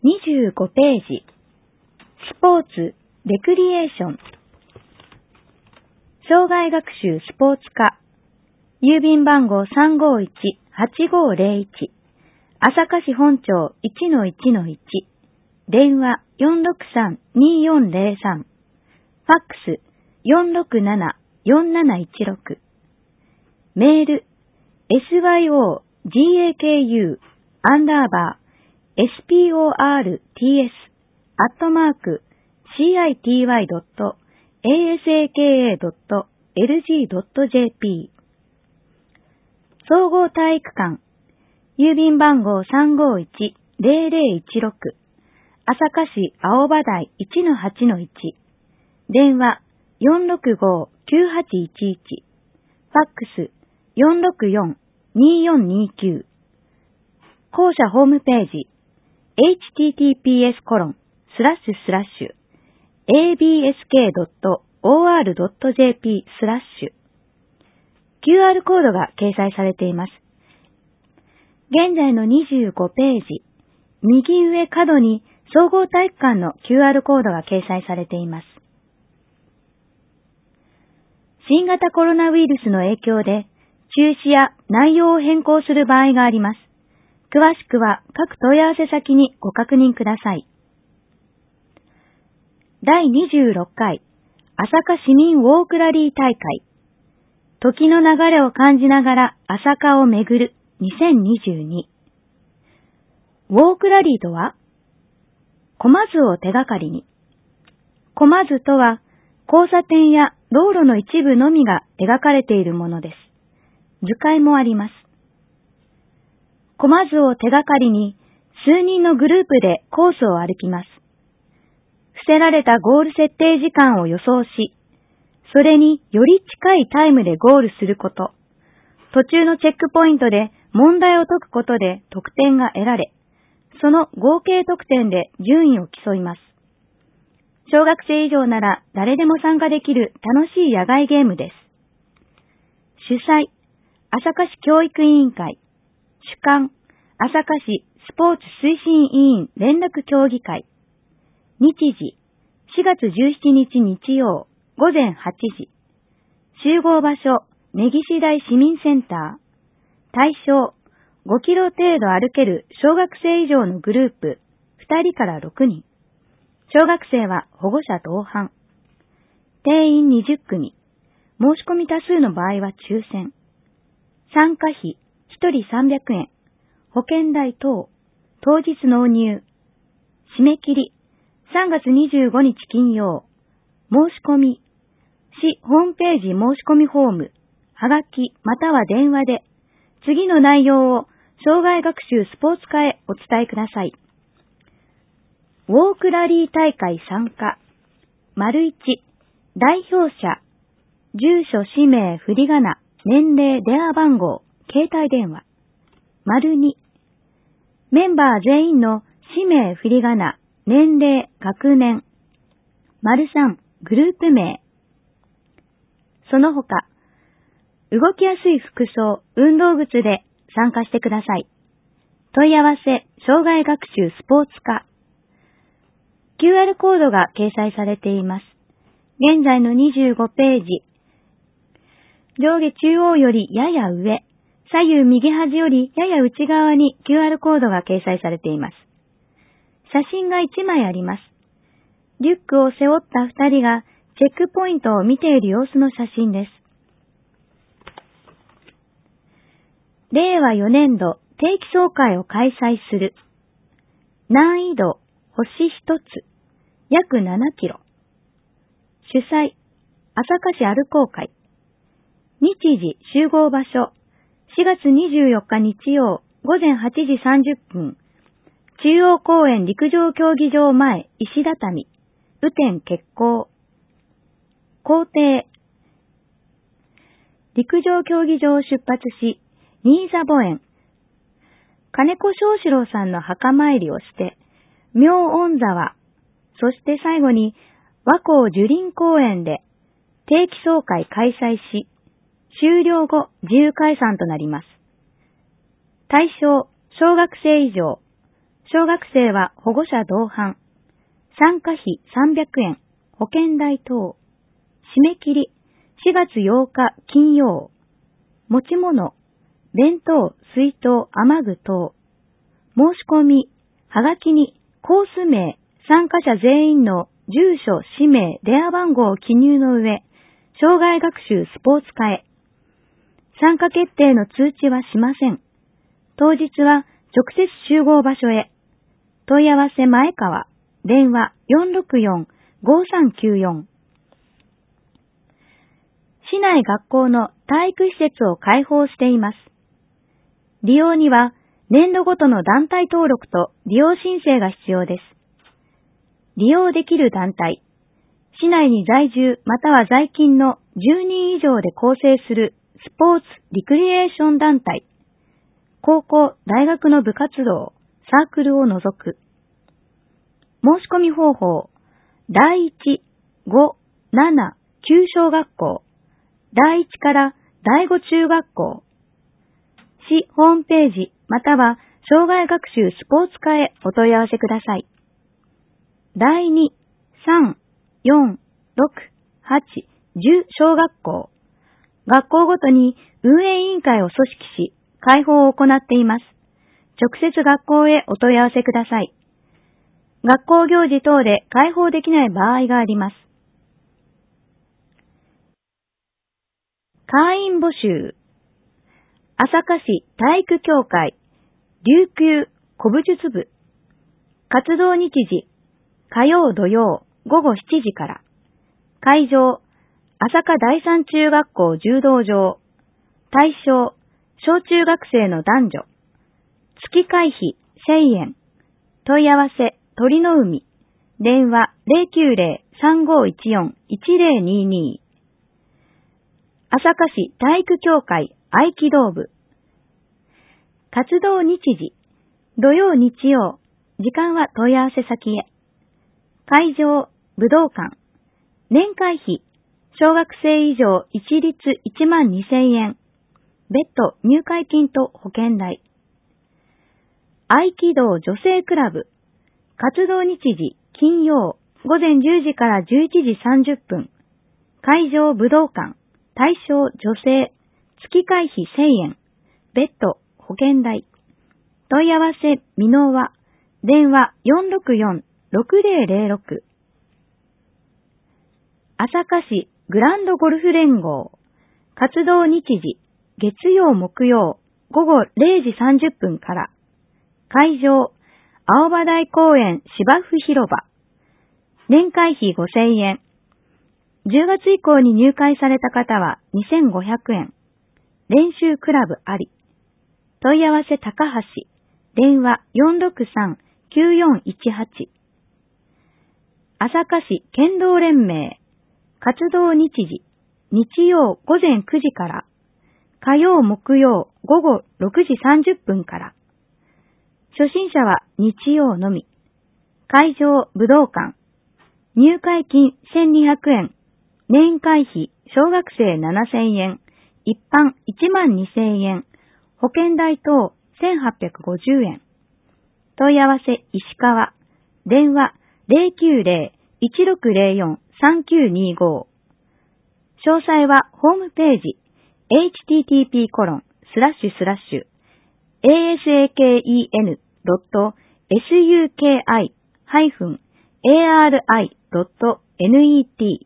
25ページ。スポーツ、レクリエーション。障害学習スポーツ科。郵便番号 351-8501。朝霞市本町 1-1-1。電話 463-2403。ファックス 467-4716。メール syougsports@city.asaka.lg.jp 総合体育館郵便番号 351-0016 朝霞市青葉台 1-8-1 電話 465-9811 ファックス 464-2429 校舎ホームページ https://absk.or.jp/ QR コードが掲載されています。現在の25ページ、右上角に総合体育館の QR コードが掲載されています。新型コロナウイルスの影響で中止や内容を変更する場合があります。詳しくは各問い合わせ先にご確認ください。第26回朝霞市民ウォークラリー大会。時の流れを感じながら朝霞を巡る2022。ウォークラリーとは、コマ図を手がかりに。コマ図とは、交差点や道路の一部のみが描かれているものです。図解もあります。コマ図を手がかりに、数人のグループでコースを歩きます。伏せられたゴール設定時間を予想し、それにより近いタイムでゴールすること、途中のチェックポイントで問題を解くことで得点が得られ、その合計得点で順位を競います。小学生以上なら誰でも参加できる楽しい野外ゲームです。主催、朝霞市教育委員会。主幹、朝霞市スポーツ推進委員連絡協議会。日時、4月17日日曜、午前8時。集合場所、根岸台市民センター。対象、5キロ程度歩ける小学生以上のグループ、2人から6人。小学生は保護者同伴。定員20組。申し込み多数の場合は抽選。参加費、1人300円。保険代等。当日納入。締め切り、3月25日金曜。申し込み。市ホームページ申し込みフォーム。はがきまたは電話で、次の内容を障害学習スポーツ科へお伝えください。ウォークラリー大会参加。1、代表者。住所、氏名、振り仮名、年齢、電話番号、携帯電話。2、メンバー全員の氏名、振り仮名、年齢、学年。3、グループ名。その他、動きやすい服装、運動靴で参加してください。問い合わせ、障害学習スポーツ科。QR コードが掲載されています。現在の25ページ。上下中央よりやや上、左右右端よりやや内側に QR コードが掲載されています。写真が1枚あります。リュックを背負った2人がチェックポイントを見ている様子の写真です。令和4年度定期総会を開催する。難易度、星1つ、約7キロ。主催、朝霞市歩こう会。日時、集合場所、4月24日日曜、午前8時30分。中央公園陸上競技場前、石畳。雨天決行。行程。陸上競技場を出発し、新座墓園。金子正志郎さんの墓参りをして、妙音沢。そして最後に、和光樹林公園で定期総会開催し、終了後自由解散となります。対象、小学生以上、 小学生は保護者同伴。参加費300円。保険代等。締め切り4月8日金曜。持ち物、弁当、水筒、雨具等。申し込み、はがきにコース名、参加者全員の住所、氏名、電話番号を記入の上、障害学習スポーツ科へ。参加決定の通知はしません。当日は直接集合場所へ。問い合わせ前川、電話464-5394。市内学校の体育施設を開放しています。利用には年度ごとの団体登録と利用申請が必要です。利用できる団体、市内に在住または在勤の10人以上で構成するスポーツ・リクリエーション団体、高校・大学の部活動、サークルを除く。申し込み方法、第1、5、7、9小学校、第1から第5中学校、市ホームページまたは障害学習スポーツ科へお問い合わせください。第2、3、4、6、8、10小学校、学校ごとに運営委員会を組織し、開放を行っています。直接学校へお問い合わせください。学校行事等で開放できない場合があります。会員募集。朝霞市体育協会、琉球古武術部。活動日時、火曜土曜午後7時から。会場、朝霞第三中学校柔道場。対象、小中学生の男女。月会費1000円。問い合わせ、鳥の海。電話090-3514-1022。朝霞市体育協会合気道部。活動日時、土曜日曜。時間は問い合わせ先へ。会場、武道館。年会費、小学生以上一律12000円。別途入会金と保険代。合気道女性クラブ。活動日時、金曜、午前10時から11時30分。会場武道館。対象女性。月会費1000円。別途保険代。問い合わせ未納は、電話464-6006。朝霞市グランドゴルフ連合。活動日時、月曜木曜、午後0時30分から。会場、青葉台公園芝生広場。年会費5000円。10月以降に入会された方は2500円。練習クラブあり。問い合わせ高橋。電話463-9418。朝霞市剣道連盟。活動日時、日曜午前9時から。火曜木曜午後6時30分から。初心者は日曜のみ。会場武道館。入会金1200円。年会費小学生7000円。一般12000円。保険代等1850円。問い合わせ石川。電話090-1604-3925。詳細はホームページ http://asaken.suki-ari.net。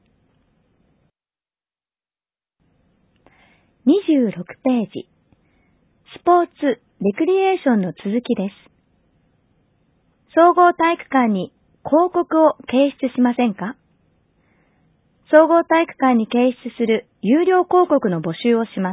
26ページ。スポーツ・レクリエーションの続きです。総合体育館に広告を掲出しませんか？総合体育館に掲出する有料広告の募集をします。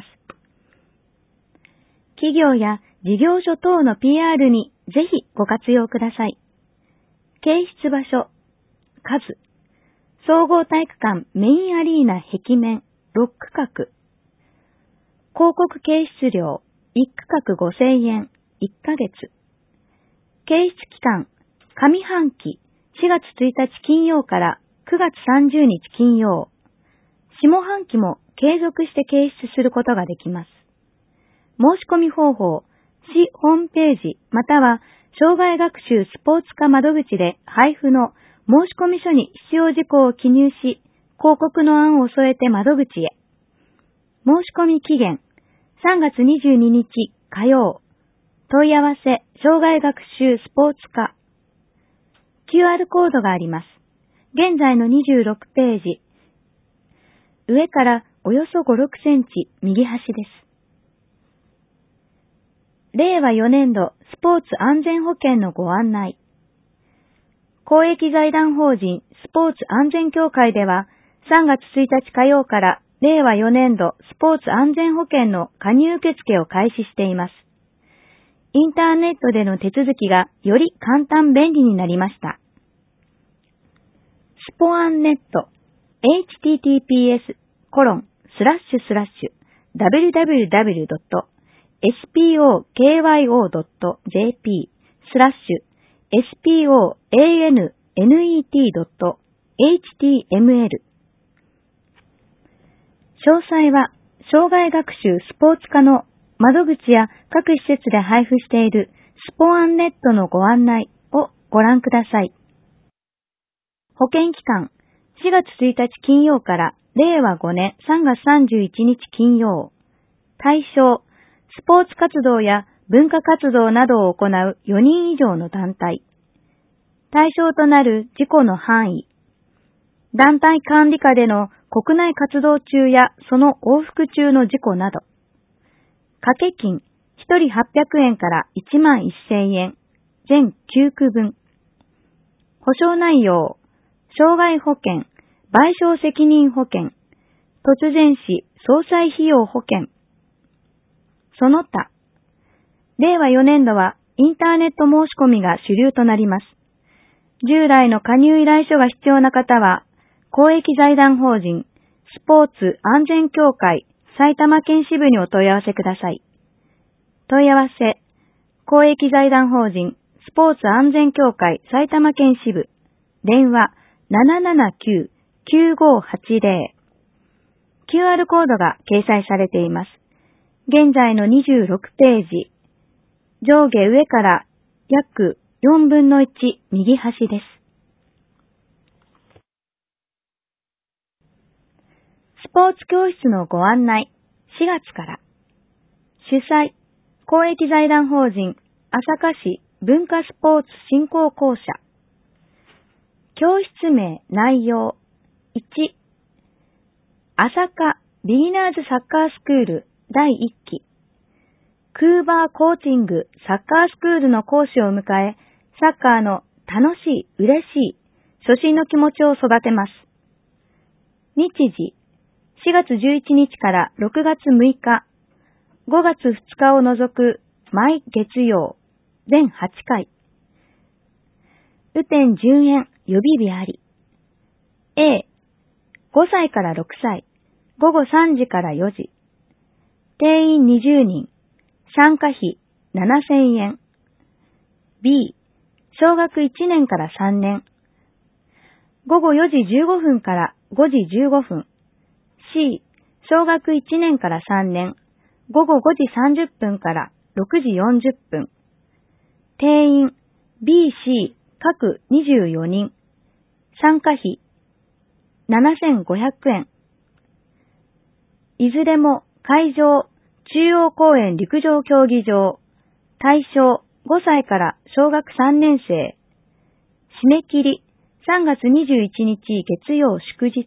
企業や事業所等の PR にぜひご活用ください。掲出場所、数、総合体育館メインアリーナ壁面、6区画。広告掲出料、1区画5000円、1ヶ月。掲出期間、上半期、4月1日金曜から9月30日金曜。下半期も継続して掲出することができます。申し込み方法、市ホームページまたは障害学習スポーツ科窓口で配布の申込書に必要事項を記入し、広告の案を添えて窓口へ。申込期限、3月22日火曜。問い合わせ、障害学習スポーツ科。QR コードがあります。現在の26ページ。上からおよそ5、6センチ右端です。令和4年度スポーツ安全保険のご案内。公益財団法人スポーツ安全協会では3月1日火曜から令和4年度スポーツ安全保険の加入受付を開始しています。インターネットでの手続きがより簡単便利になりました。スポアンネット https://www.spokyo.jp/spoannet.html 詳細は、障害学習スポーツ科の窓口や各施設で配布しているスポアンネットのご案内をご覧ください。保険期間、4月1日金曜から令和5年3月31日金曜。対象、スポーツ活動や文化活動などを行う4人以上の団体。対象となる事故の範囲。団体管理下での国内活動中やその往復中の事故など。掛け金、1人800円から11000円。全9区分。保証内容、障害保険、賠償責任保険、突然死、葬祭費用保険。その他、令和4年度はインターネット申し込みが主流となります。従来の加入依頼書が必要な方は、公益財団法人スポーツ安全協会埼玉県支部にお問い合わせください。問い合わせ、公益財団法人スポーツ安全協会埼玉県支部、電話 779-9580。QR コードが掲載されています。現在の26ページ。上下上から約4分の1右端です。スポーツ教室のご案内、4月から。主催、公益財団法人朝霞市文化スポーツ振興公社。教室名、内容。1、朝霞ビギナーズサッカースクール第1期。クーバーコーチングサッカースクールの講師を迎え、サッカーの楽しい、嬉しい、初心の気持ちを育てます。日時、4月11日から6月6日、5月2日を除く毎月曜、全8回。雨天順延、予備日あり。A、5歳から6歳、午後3時から4時。定員20人、参加費7000円。B、小学1年から3年。午後4時15分から5時15分。C、小学1年から3年。午後5時30分から6時40分。定員 B、C 各24人。参加費7500円。いずれも会場、中央公園陸上競技場。対象5歳から小学3年生。締め切り3月21日月曜祝日。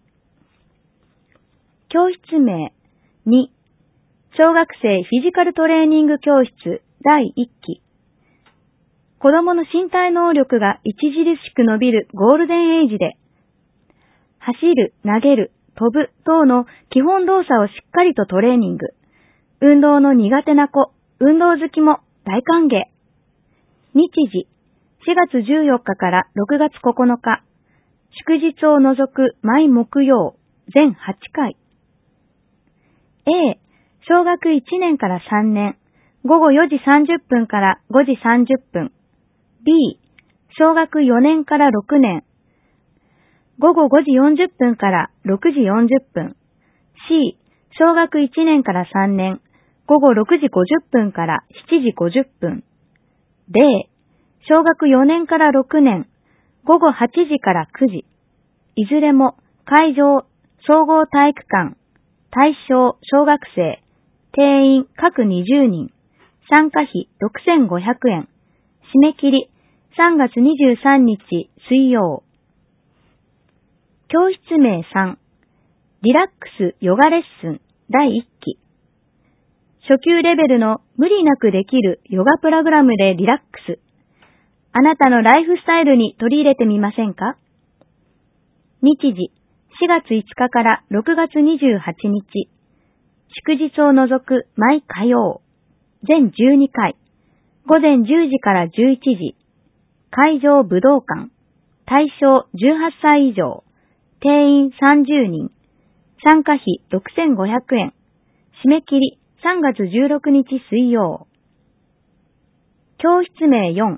教室名2、小学生フィジカルトレーニング教室第1期。子供の身体能力が著しく伸びるゴールデンエイジで、走る、投げる、飛ぶ等の基本動作をしっかりとトレーニング。運動の苦手な子、運動好きも大歓迎。日時、4月14日から6月9日。祝日を除く毎木曜、全8回。A、小学1年から3年。午後4時30分から5時30分。B、小学4年から6年。午後5時40分から6時40分。C、小学1年から3年。午後6時50分から7時50分。D、 小学4年から6年、午後8時から9時、いずれも会場、総合体育館、対象小学生、定員各20人、参加費6500円、締め切り3月23日水曜。教室名3、リラックスヨガレッスン第1期。初級レベルの無理なくできるヨガプログラムでリラックス。あなたのライフスタイルに取り入れてみませんか？日時、4月5日から6月28日。祝日を除く毎火曜。全12回。午前10時から11時。会場武道館。対象18歳以上。定員30人。参加費6500円。締め切り3月16日水曜。教室名4。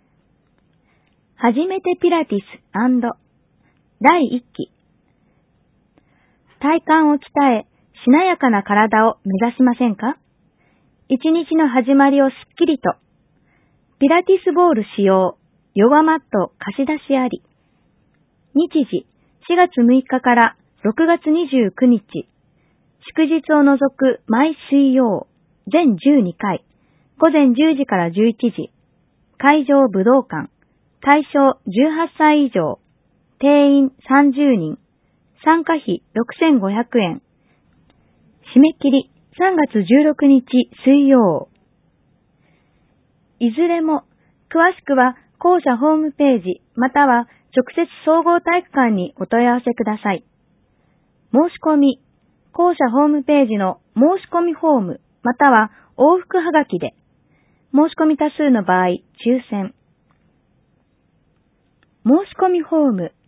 初めてピラティス&第1期。体幹を鍛え、しなやかな体を目指しませんか？一日の始まりをすっきりと。ピラティスボール使用、ヨガマット貸し出しあり。日時、4月6日から6月29日。祝日を除く毎水曜、全12回。午前10時から11時。会場武道館。対象18歳以上。定員30人。参加費6500円。締め切り3月16日水曜。いずれも詳しくは校舎ホームページまたは直接総合体育館にお問い合わせください。申し込み、校舎ホームページの申し込みフォームまたは往復はがきで、申し込み多数の場合抽選。申し込みフォーム。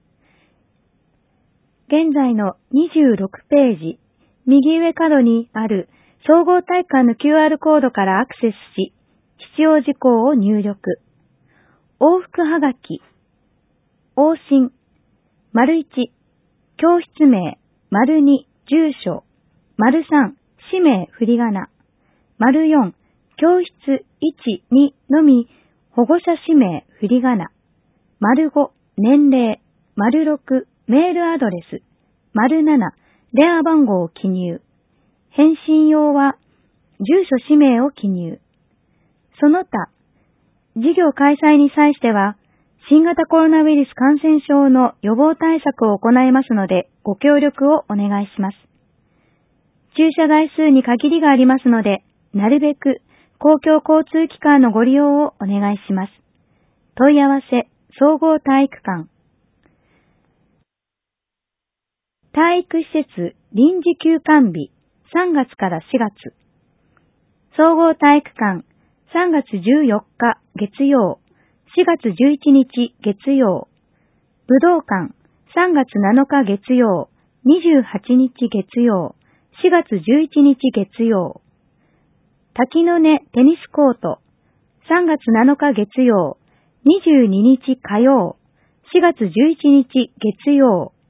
現在の26ページ、右上角にある総合体育館の QR コードからアクセスし、必要事項を入力。往復はがき。往診。①、教室名。②、住所。③、氏名振り仮名。�4、教室1、2のみ、保護者氏名振り仮名。�5、年齢。�6、メールアドレス。�7、電話番号を記入。返信用は、住所氏名を記入。その他、事業開催に際しては、新型コロナウイルス感染症の予防対策を行いますので、ご協力をお願いします。駐車台数に限りがありますので、なるべく公共交通機関のご利用をお願いします。問い合わせ、総合体育館。体育施設臨時休館日3月から4月。総合体育館3月14日月曜、4月11日月曜。武道館3月7日月曜、28日月曜、4月11日月曜。滝の根テニスコート3月7日月曜、22日火曜、4月11日月曜。